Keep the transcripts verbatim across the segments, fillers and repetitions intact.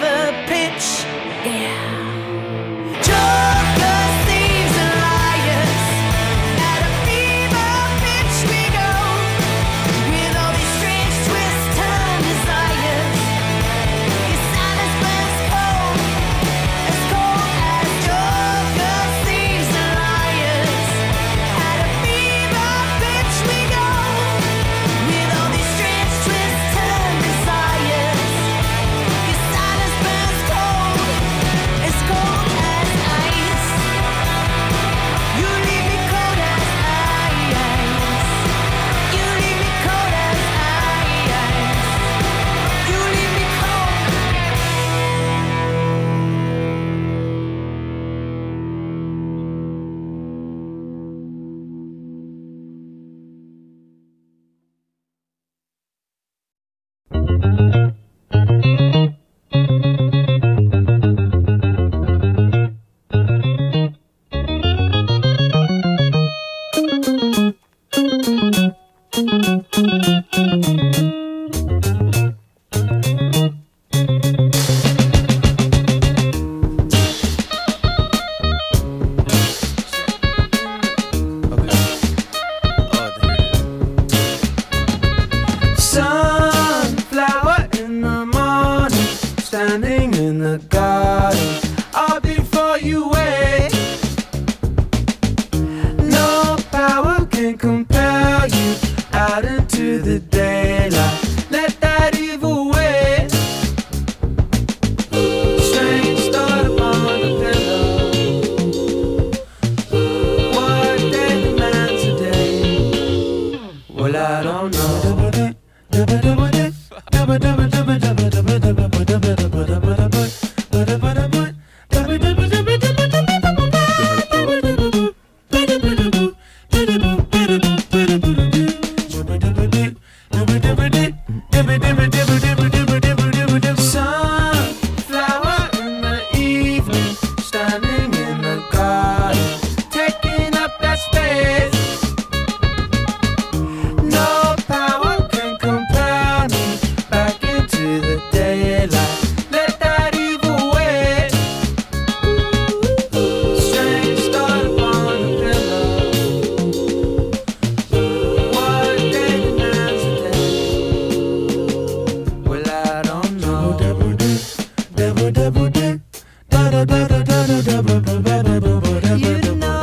fever pitch. Yeah. Jokers, thieves, and liars. At a fever pitch we go. With all these strange twists, turn desires. Your silence burns cold, as cold as jokers, thieves, and liars. At a fever pitch we go. With all these strange twists, turn desires. Your silence burns cold, as cold as ice. You leave me cold as ice. You leave me cold as ice. You leave me cold. Sunflower in the morning, standing in the garden, all before you wait. No power can compel you out into the daylight. Let that evil wait. Strange thought upon the pillow. What day demands today? Well, I don't know. Sunflower in the evening, standing in the garden, taking up that space. No power can compel me back into the daylight. Let that evil wait. Strange thought upon the pillow. What day demands a day? Well, I don't know. You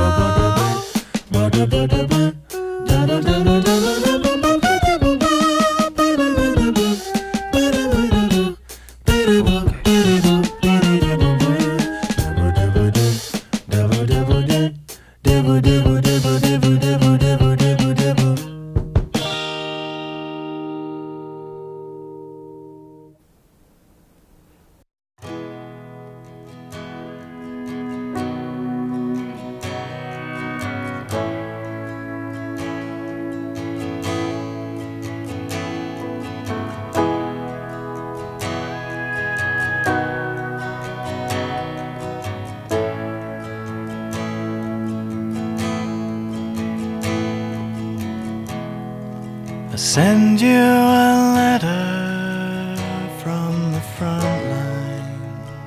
I send you a letter from the front line.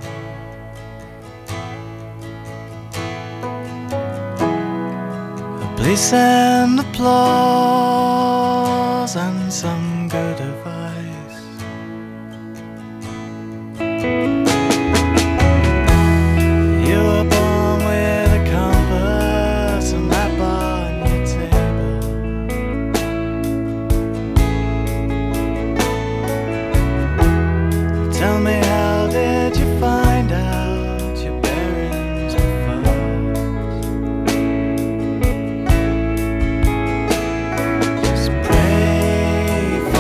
Please send applause and some good advice. You were born with a compass and that bar on your table. Tell me, how did you find out your bearings were false? Just pray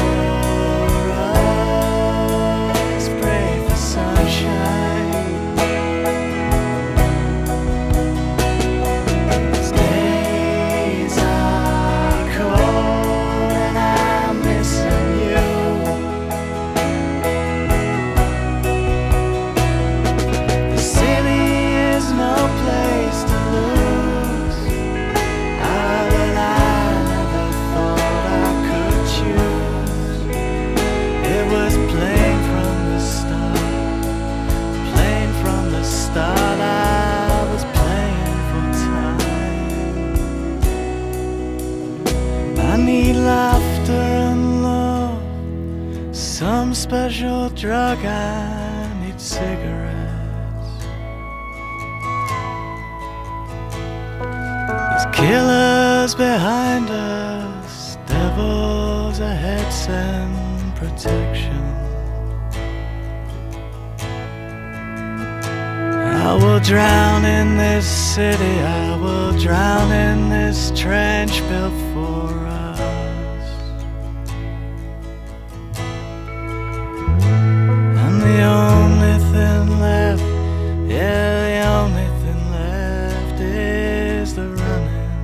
special drug, I need cigarettes. There's killers behind us, devils ahead, send protection. I will drown in this city, I will drown in this trench built for us. And the only thing left, yeah, the only thing left is the running.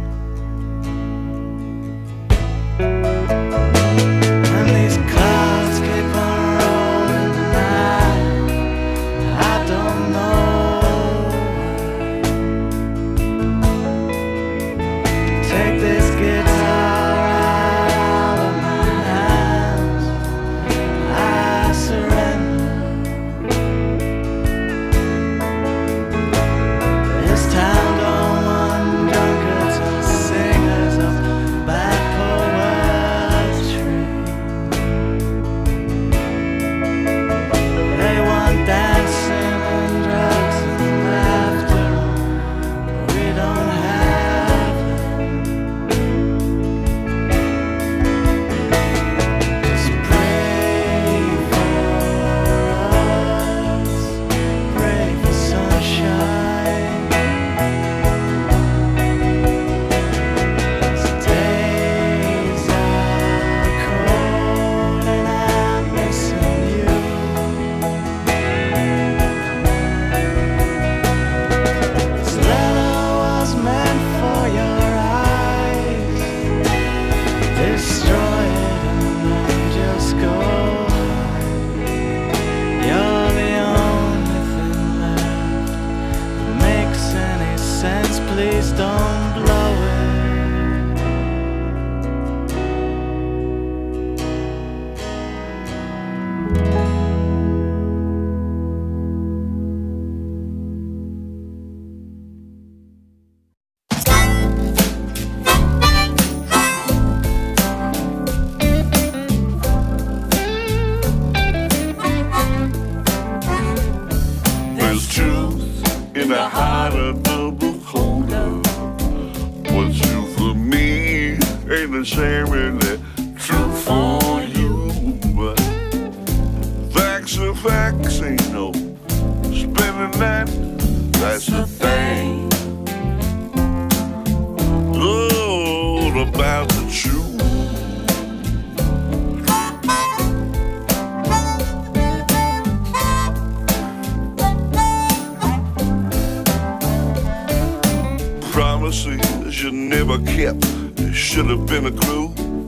And these clouds keep on rolling, and I, I don't know. Take this guitar out of my hands, I surrender. This town don't want drunkards or singers of bad poetry. They want dancing and drugs and laughter, but we don't have them. Just pray for us, pray for sunshine. These days are cold and I'm missing you. This letter was meant for your eyes. Destroy it and then just go hide. You're the only thing left that makes any sense. Please don't blow it. There's truth in the heart of the beholder. What's true for me ain't necessarily true for you. But facts are facts, ain't no spinning that. That's the thing. All about the truth. Promises you never kept, it should have been a clue.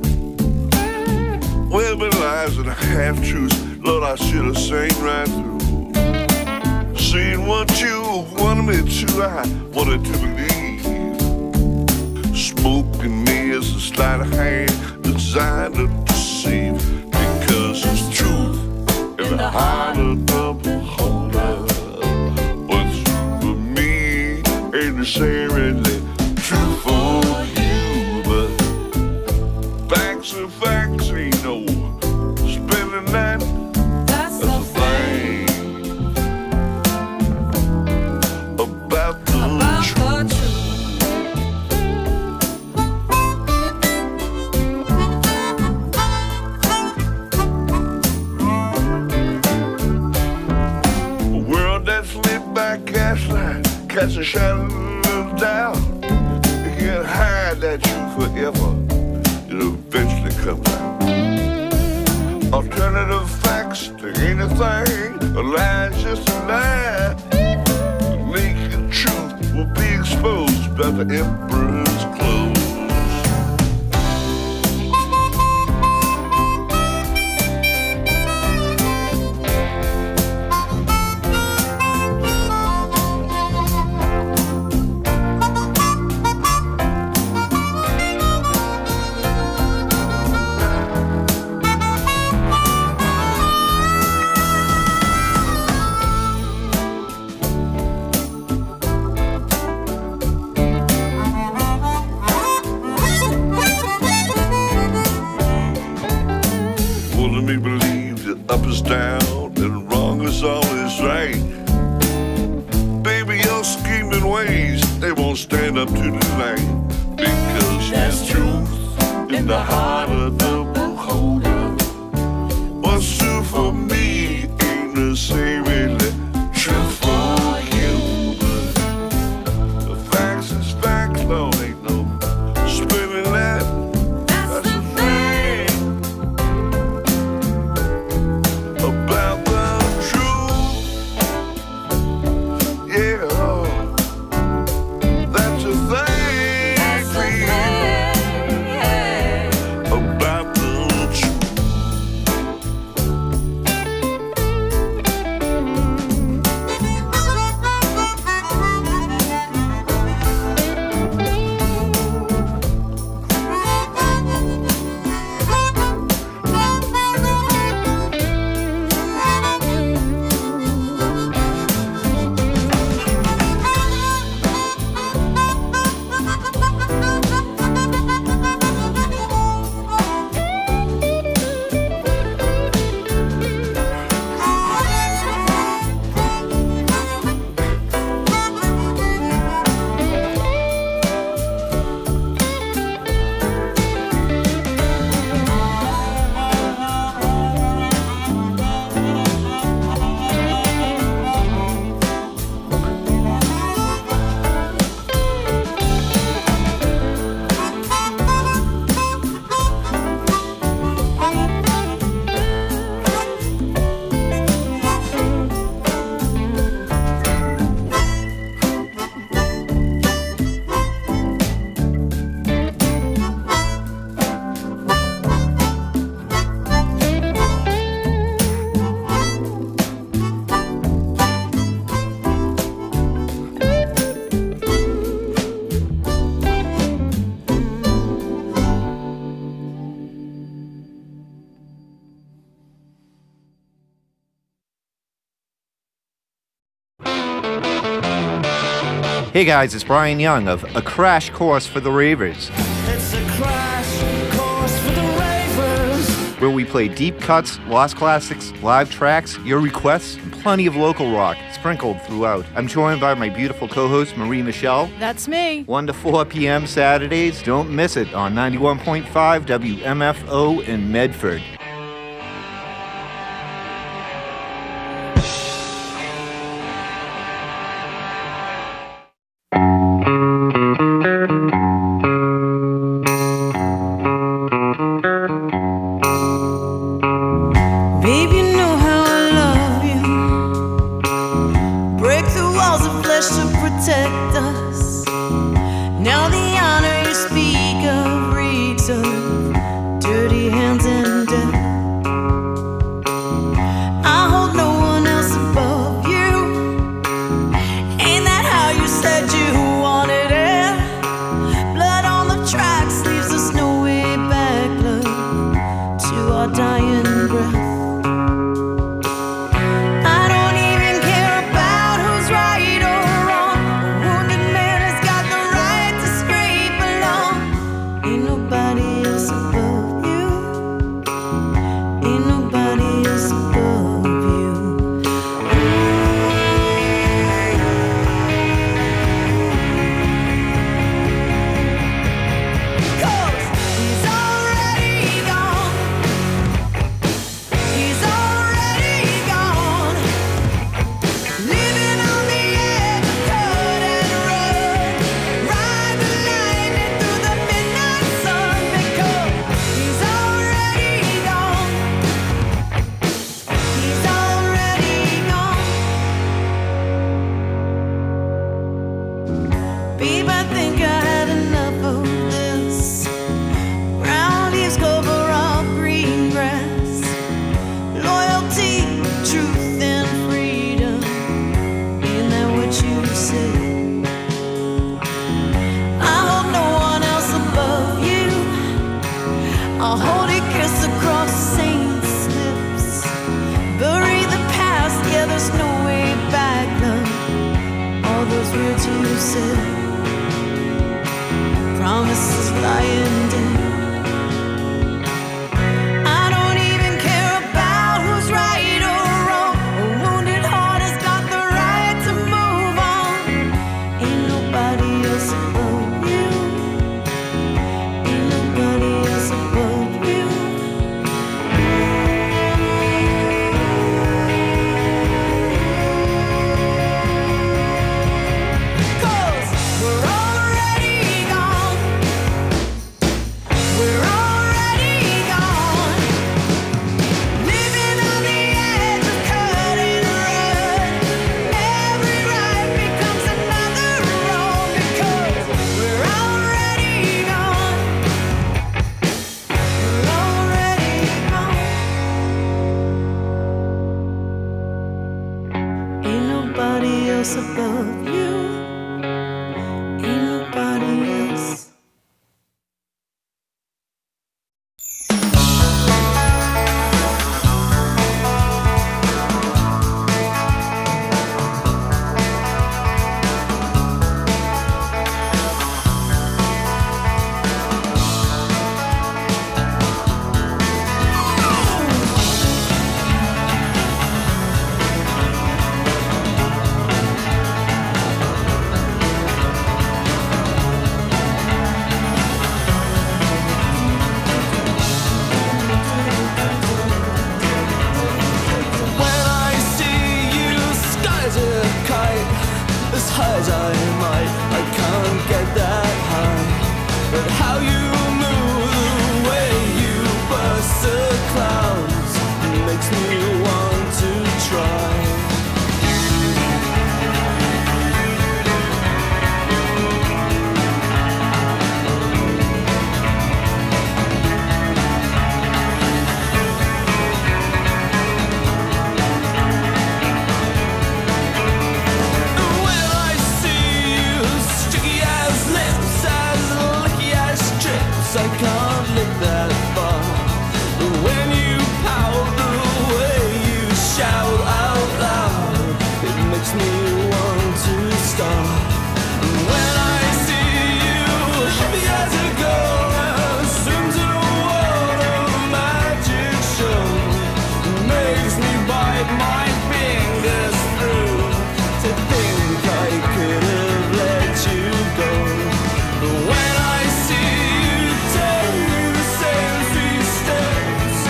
Well, been lies and half-truths, Lord, I should have seen right through. Seen what you wanted me to, I wanted to believe. Spoke in me as a sleight of hand, designed to deceive. Because it's truth in the heart of the beholder. What's true for me ain't necessarily true for you, but facts are facts, ain't no spinning that. That's That's the thing about the about truth. the truth. A world that's lit by gaslight, cast a shadow of doubt. You can't hide that truth forever, it'll eventually come out. Alternative facts to anything, a lie's just a lie. The naked truth will be exposed by the emperor's clothes. ways, they won't stand up to the light. Because there's truth in the heart of the beholder. What's true for me ain't necessarily true for you. The facts is facts, though, ain't no spinning that. That's the thing about the truth. Yeah, that's the thing. About the truth. Hey guys, it's Brian Young of A Crash Course for the Ravers, It's a crash course for the ravers. where we play deep cuts, lost classics, live tracks, your requests, and plenty of local rock sprinkled throughout. I'm joined by my beautiful co-host Marie Michelle. That's me. one to four p.m. Saturdays. Don't miss it on ninety-one point five W M F O in Medford. Baby, you know how I love you. Break the walls of flesh to protect us. Now the honor you speak of reeks of dirty hands and death. I hold no one else above you. Ain't that how you said you wanted it? Blood on the tracks leaves us no way back, love, to our dying breath. I don't even care about who's right or wrong. A wounded man has got the right to scrape along. Ain't nobody else above you. Ain't nobody else above you. Cause he's already gone. He's already gone. Living on the edge of cut and run. Ride the lightning through the midnight sun. Because he's already gone. He's already gone. Babe, I think I had enough of this. Brown leaves cover up green grass. Loyalty, truth, and freedom. Ain't that what you said? I hold no one else above you. I'll hold a kiss across saints' lips. Bury the past, yeah, there's no way back, love. All those words you said. Promises lying dead. I don't even care about who's right or wrong. A wounded heart has got the right to move on. Ain't close above you. Ain't nobody else.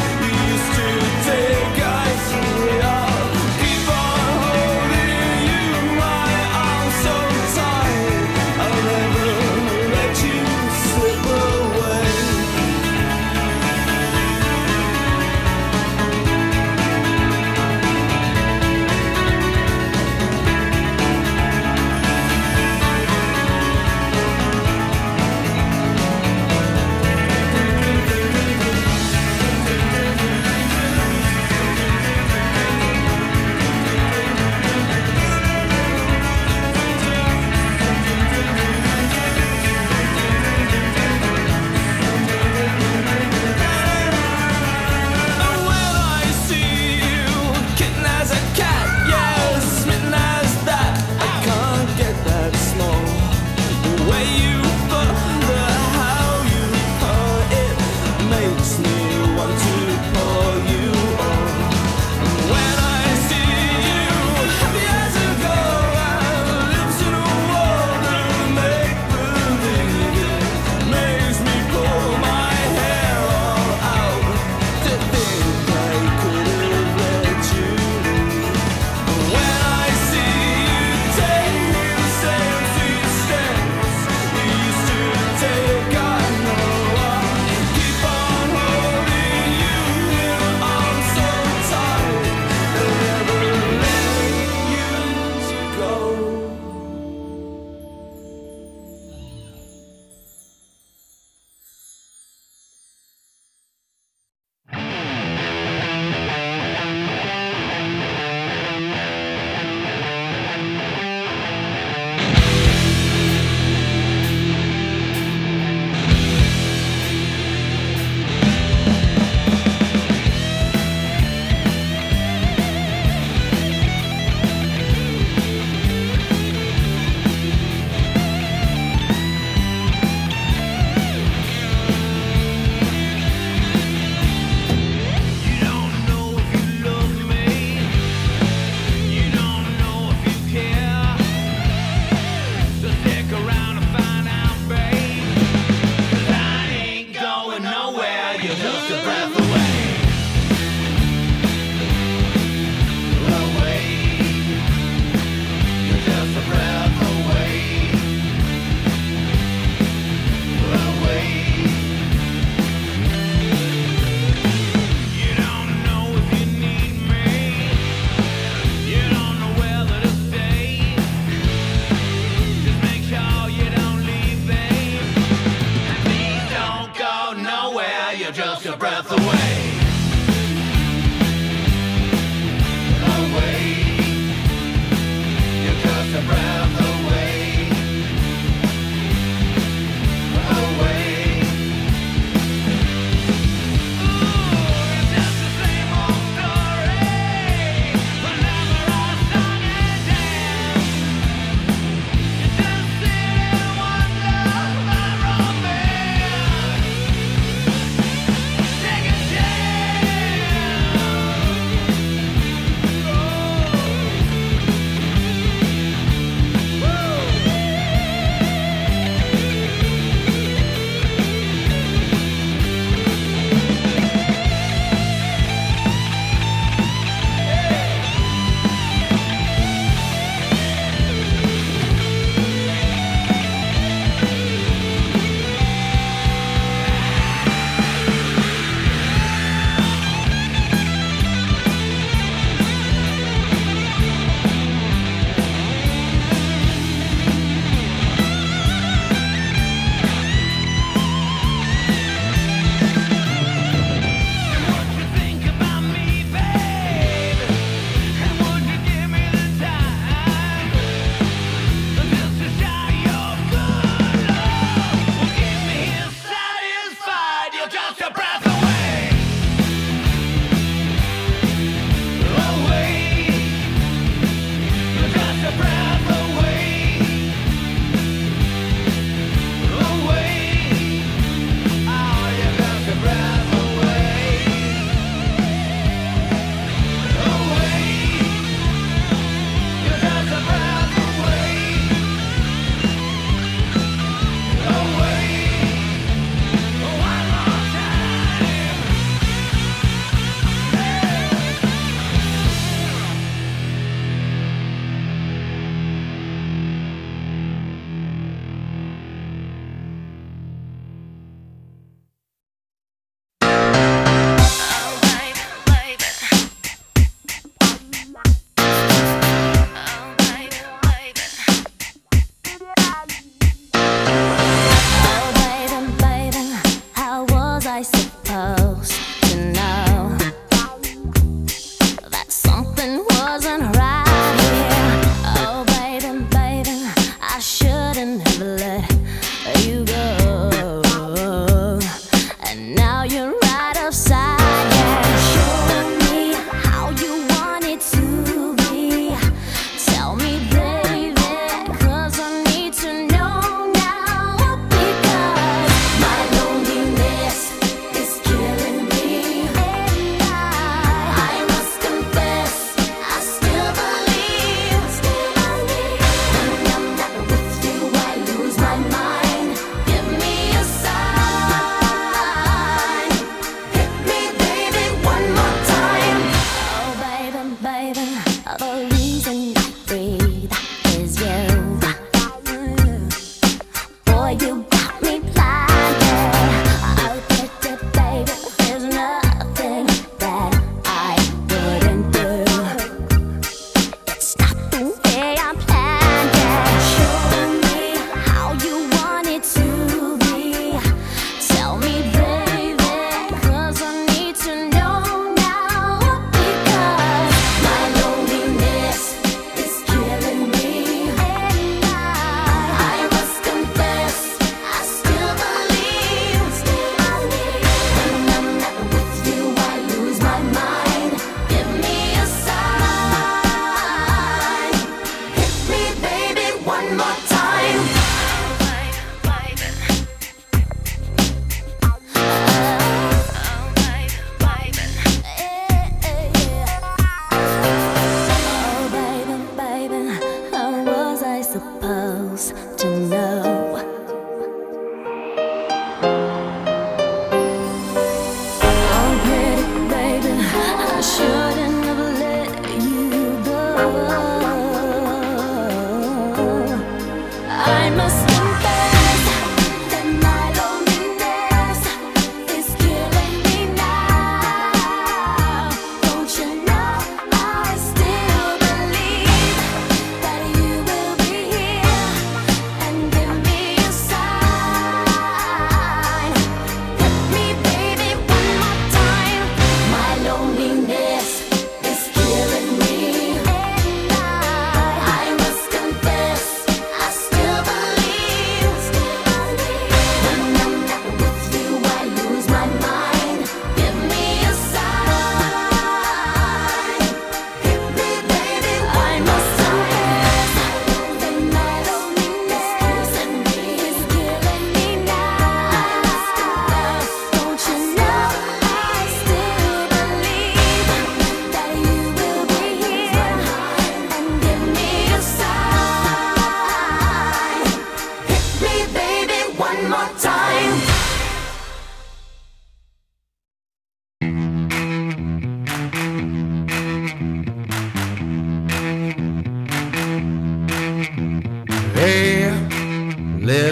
Keep on holding you.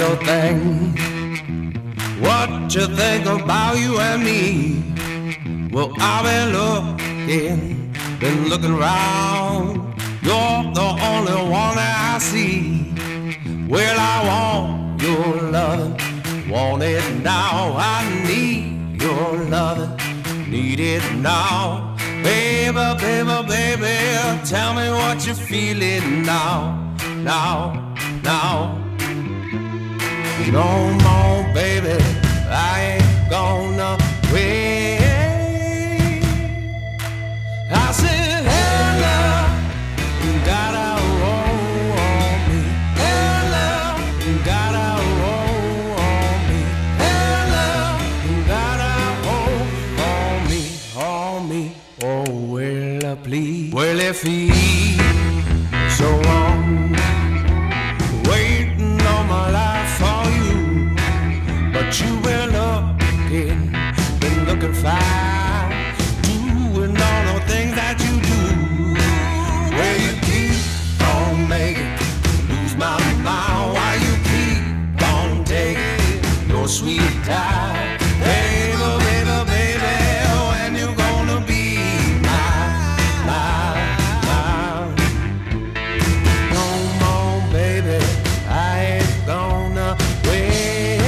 little thing. What you think about you and me? Well, I've been looking, been looking around. You're the only one that I see. Well, I want your love, want it now. I need your love, need it now. Baby, baby, baby, tell me what you're feeling now, now, now. No more, baby, I ain't gonna wait. I said, hey, love, you gotta roll on me. Hey, love, you gotta roll on me. Hey, love, you gotta hold on me, on me. Oh, well, please. Well, if he so long, waiting all my life for you, but you've been looking, been looking fine, doing all the things that you do. Well, you keep on making lose my mind, while you keep on taking your sweet time. Baby, baby, baby, when you gonna be mine, mine, mine? No more, baby, I ain't gonna wait.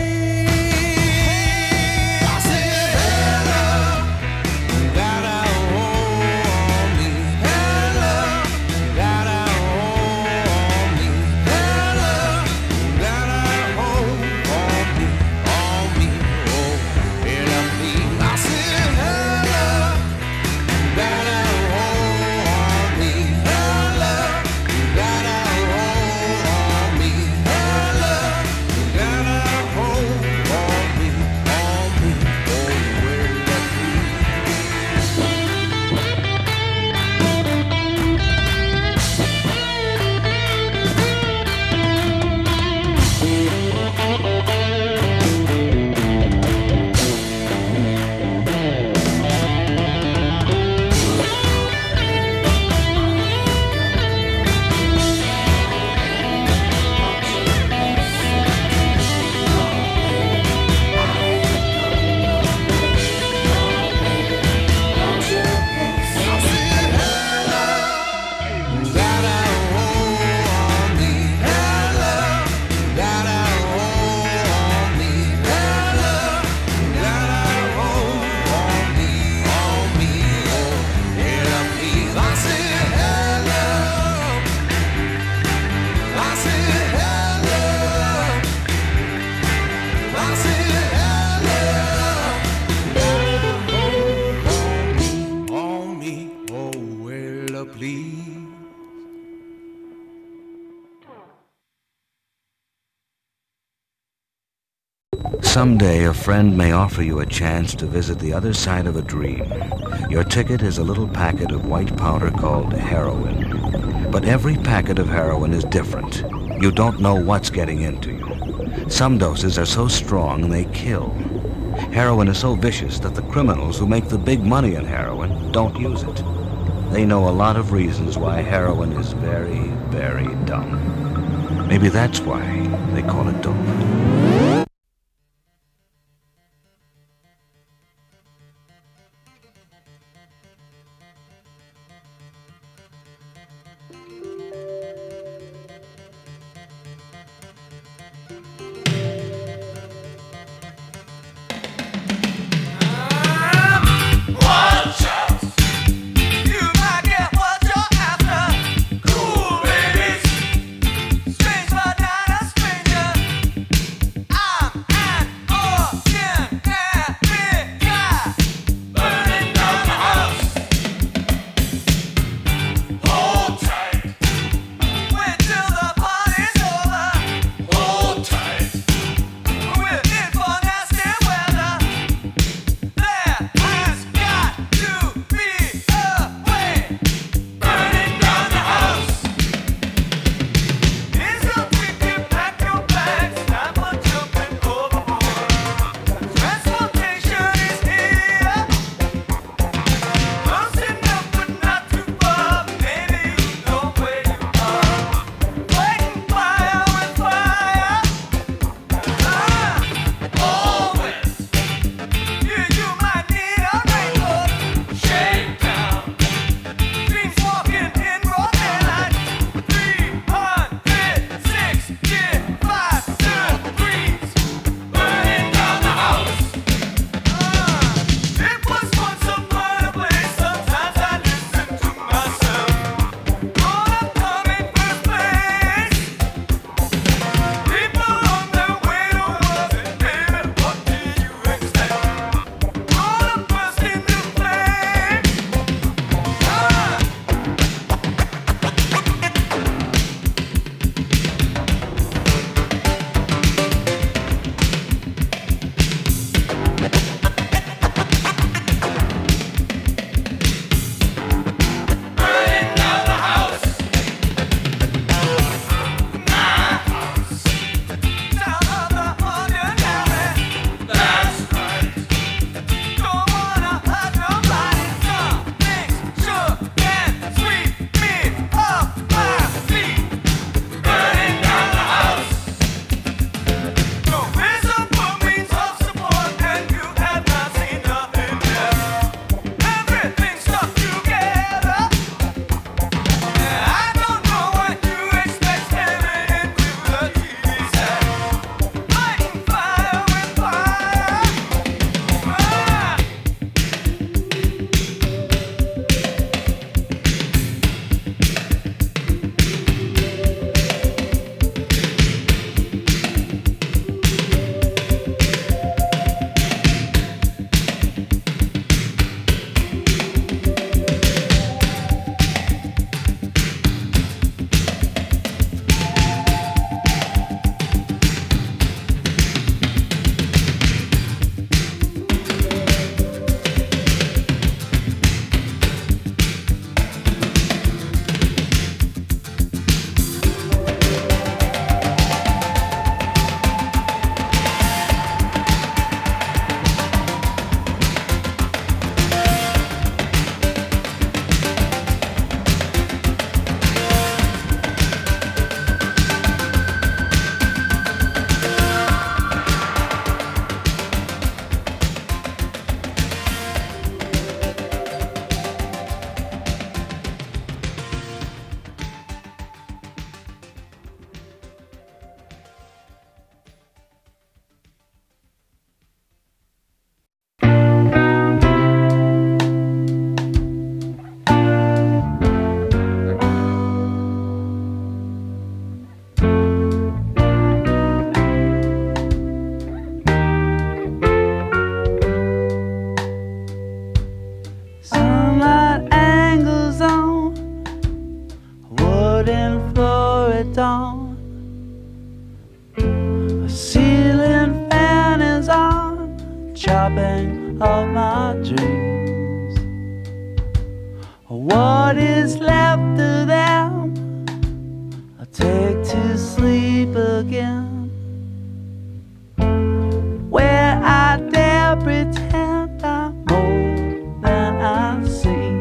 I said, hey, love, you gotta hold on me. Hey, love, you gotta hold on me. Hey, love, you gotta hold on me, on me. Oh, hey, love, please. I said, hey, love, you gotta hold on me. Hey, love, you gotta hold on me. Hey, love, you gotta hold on me, on me. Oh, well, love, please. Someday a friend may offer you a chance to visit the other side of a dream. Your ticket is a little packet of white powder called heroin. But every packet of heroin is different. You don't know what's getting into you. Some doses are so strong they kill. Heroin is so vicious that the criminals who make the big money in heroin don't use it. They know a lot of reasons why heroin is very, very dumb. Maybe that's why they call it dope. Strange but not a stranger. waiting for a dawn. A ceiling fan is on, chopping off my dreams. What is left of them I'll take to sleep again, where I dare pretend I'm more than I seem.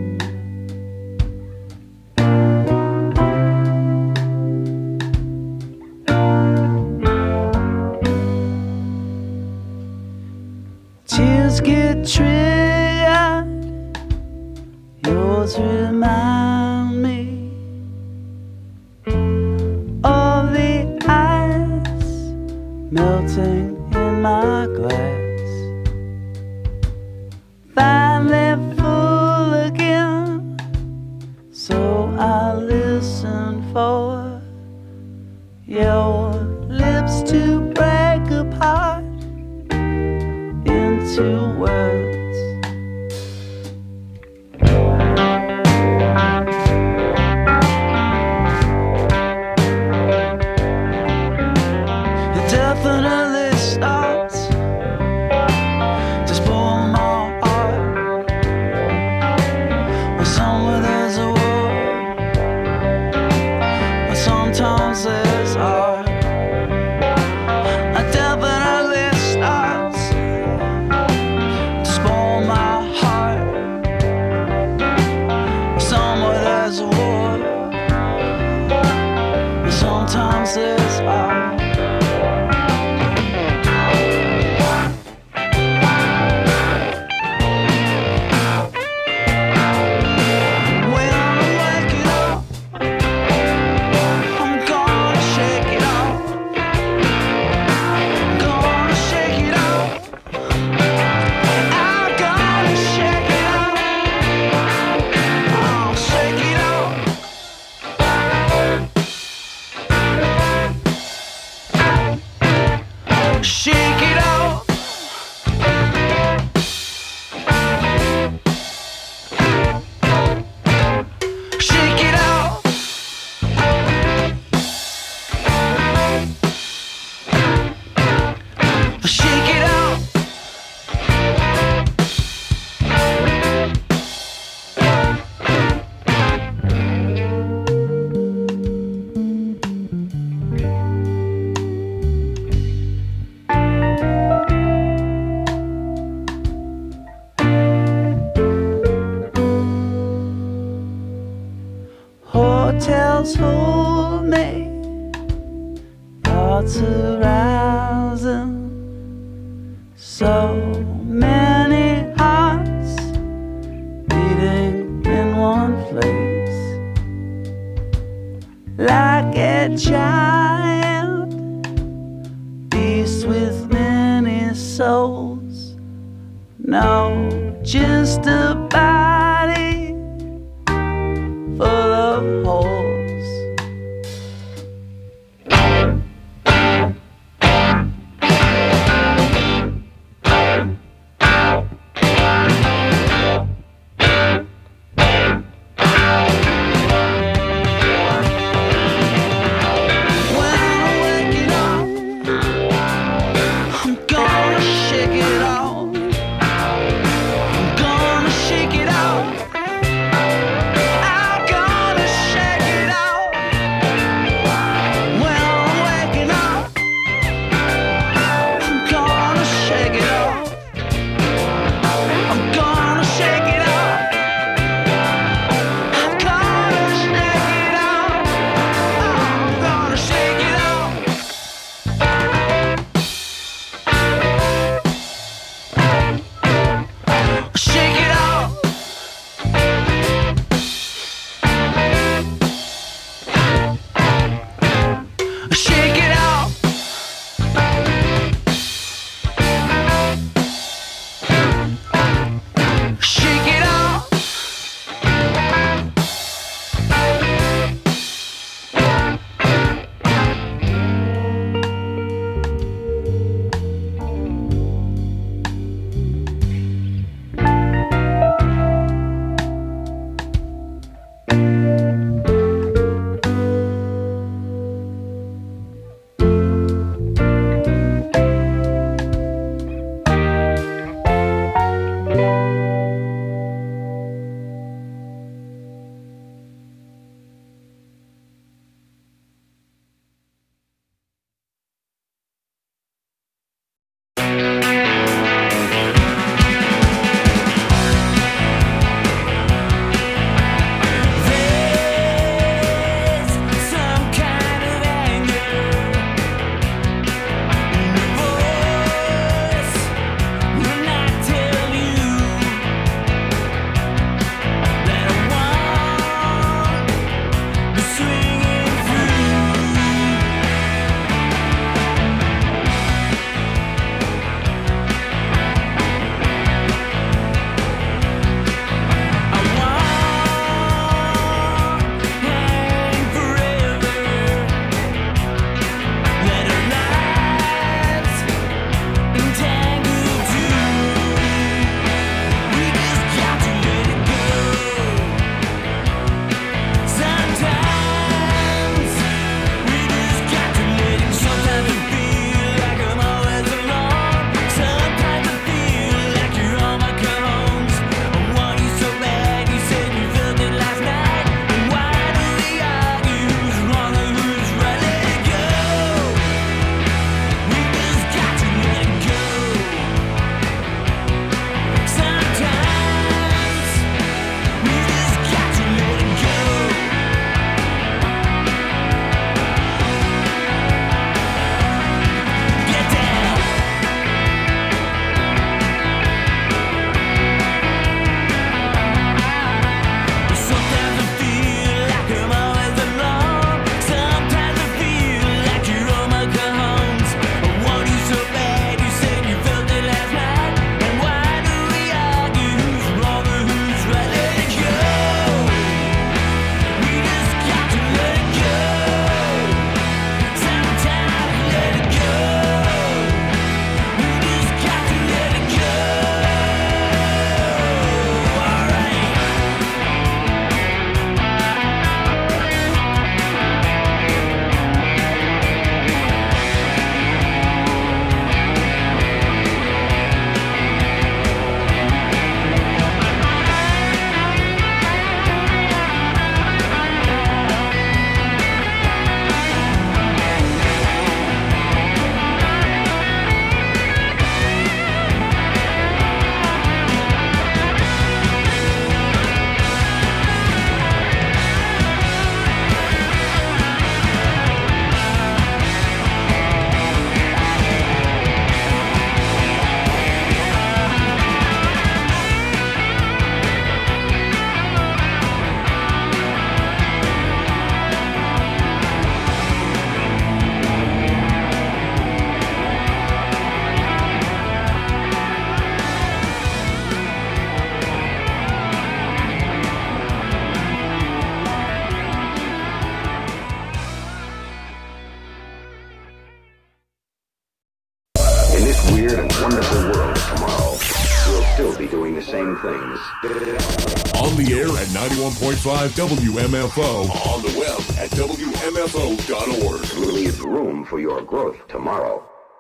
Tears get triggered, yours remind me of the ice melting in my glass, finally full again. So I listen for your lips to break apart into words. It definitely starts to spoil my heart. When somewhere there's a war, when sometimes there's art. It definitely starts to spoil my heart. When somewhere there's a war, when sometimes there's art. When I'm waking up, I'm gonna shake it off. Gonna shake it off. I'm gonna shake it off. I'll shake it off. Shake it off. Shake it off. Shake it off. Hotels hold me, thoughts arousing, so many hearts beating in one place, like a giant beast with many souls. No, just a body full of holes. When I'm waking up, I'm gonna shake it off. I'm gonna shake same things. On the air at ninety-one point five W M F O. On the web at W M F O dot org. Leave room for your growth tomorrow.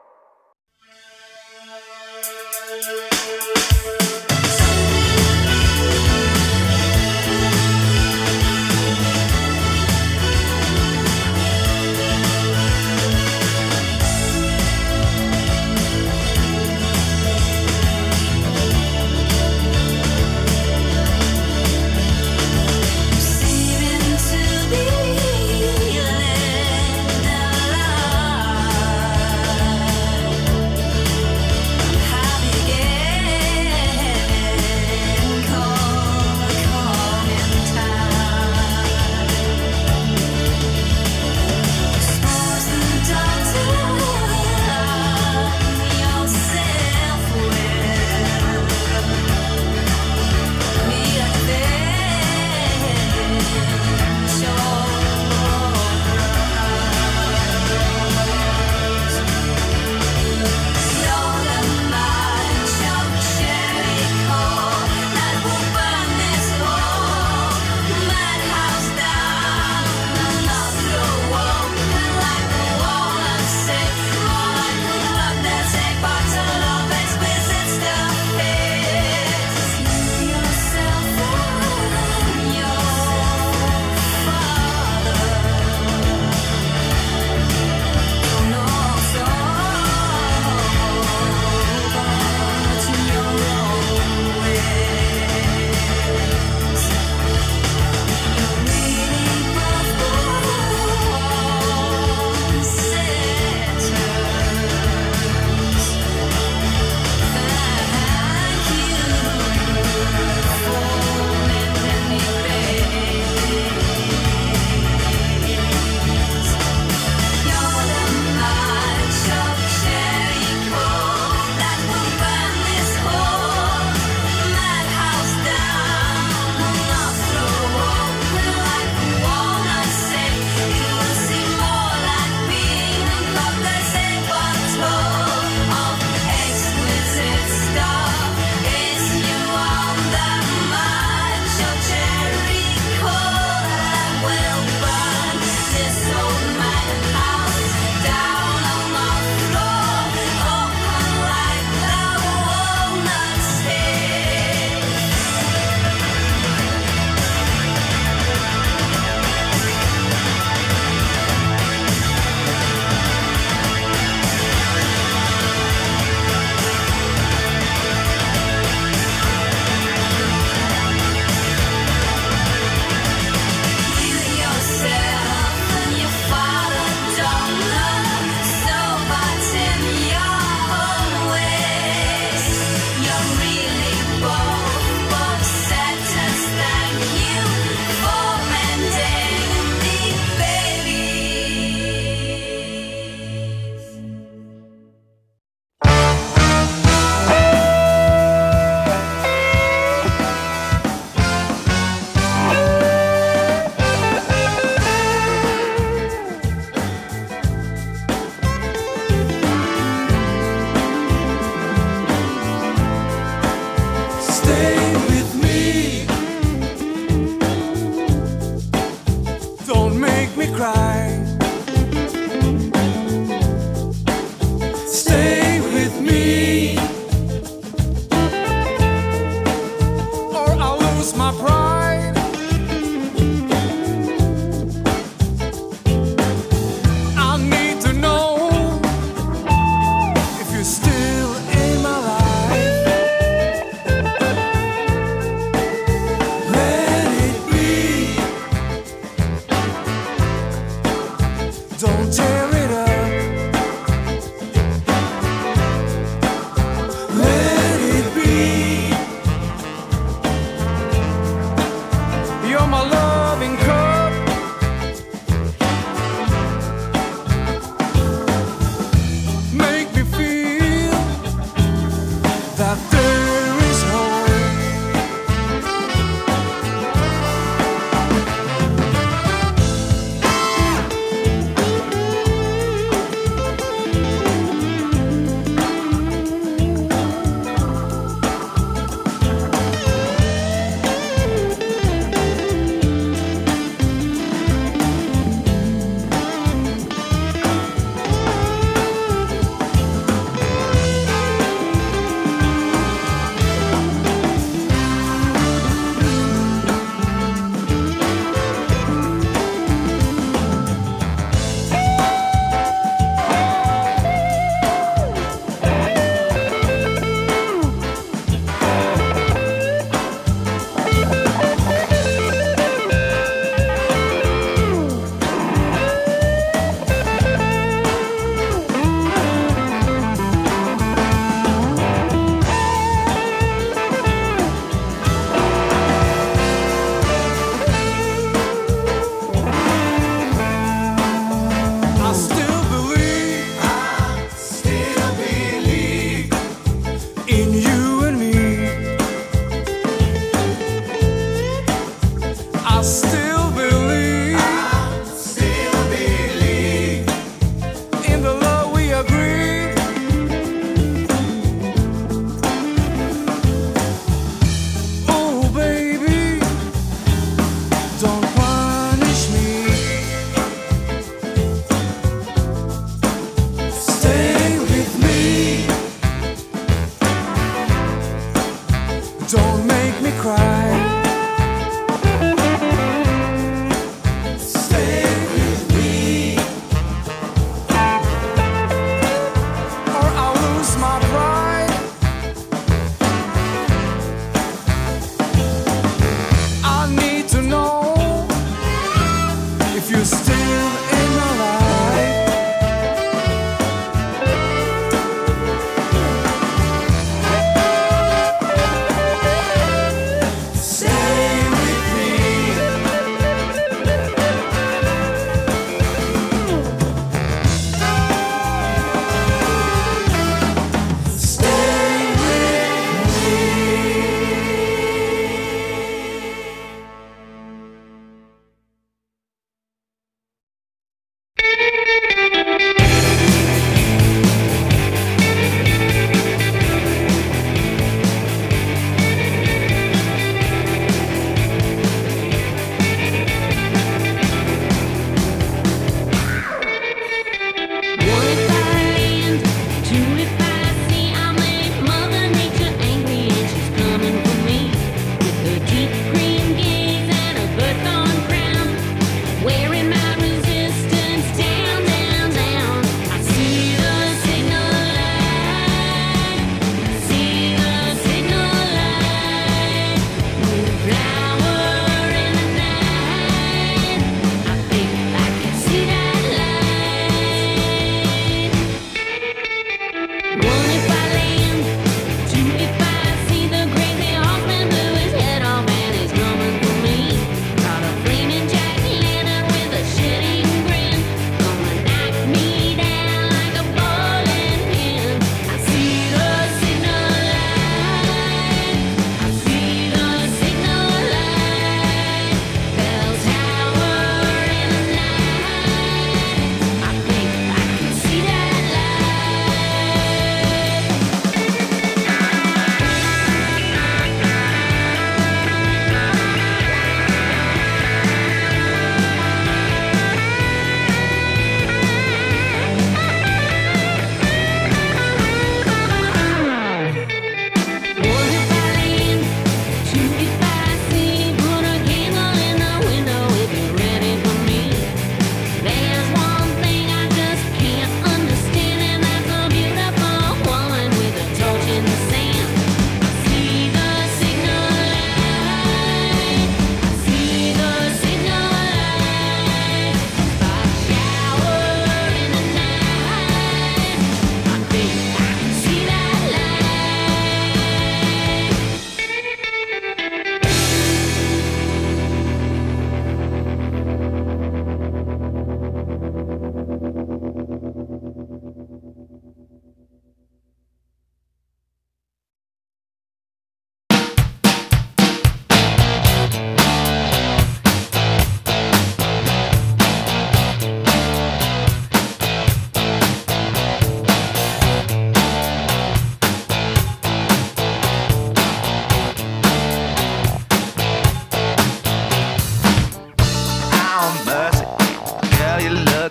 Seeming to be land alive.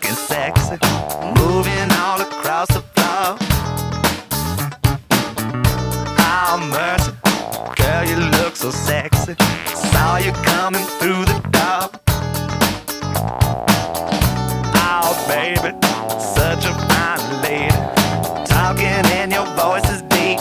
looking sexy, moving all across the floor. Oh, mercy, girl, you look so sexy. Saw you coming through the door. Oh, baby, such a fine lady, talking and your voice is deep.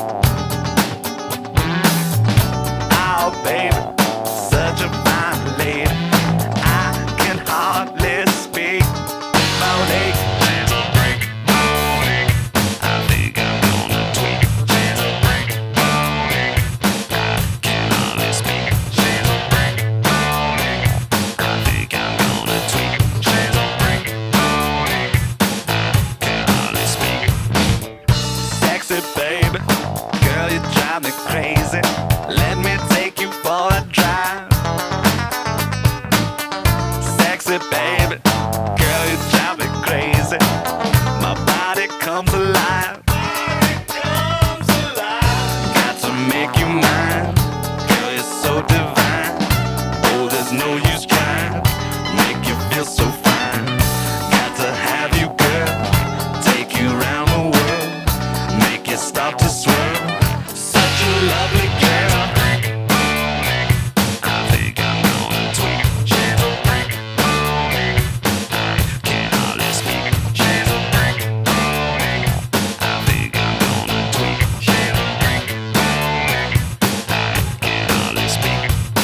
Oh, baby, such a fine lady, I can hardly speak. Monique, chance of break. Monique, I think I'm gonna tweak. Chance of break. Monique, I can hardly speak. Chance of break. Monique, I think I'm gonna tweak. Chance of break. Monique, I can hardly speak. Sexy baby, girl, you drive me crazy. Let me take you for a drive. Sexy baby, girl, you drive me crazy. My body comes alive. Got to make you mine. Girl, you're so divine. Oh, there's no use trying. Make you feel so fine. Got to have you, girl. Take you around the world. Make you start to swirl. Such a lovely girl. I think I'm gonna tweak. Chance of break. Can't hardly speak. Chance of break. I think I'm gonna tweak. Chance of break. Can't hardly speak.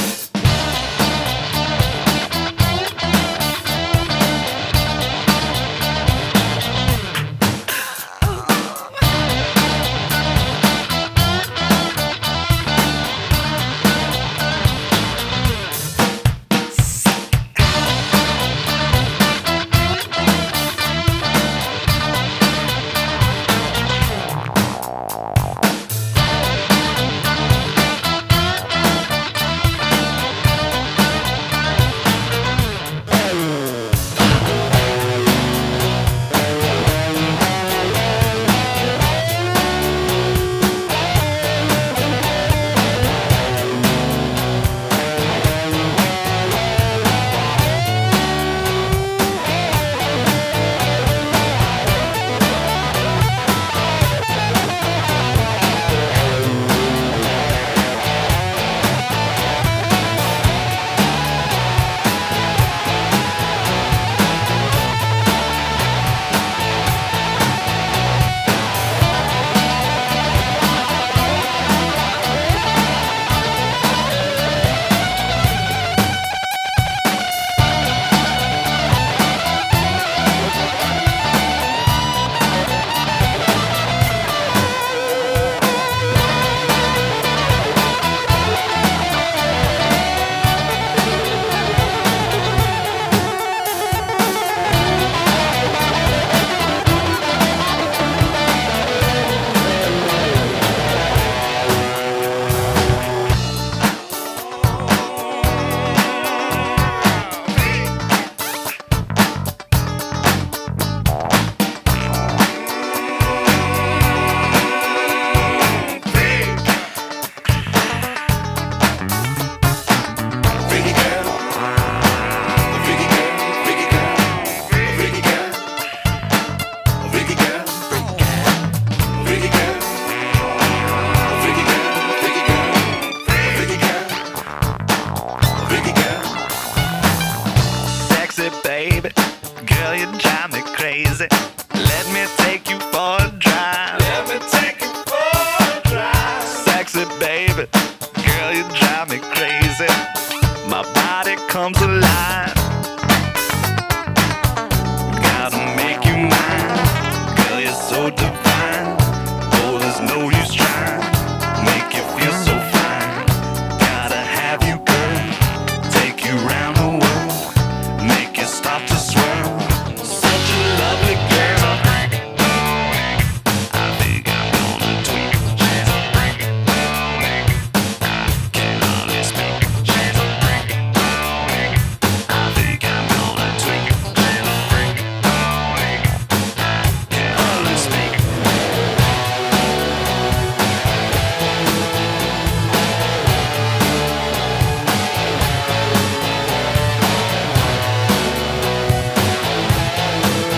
Freaky girl, freaky girl, freaky girl, freaky girl, freaky girl, freaky girl, freaky girl, freaky girl, freaky girl, freaky girl. Sexy baby, girl, you drive me crazy. Let me take you for a drive. Let me take you for a drive. Sexy baby, girl, you drive me crazy. My body comes alive.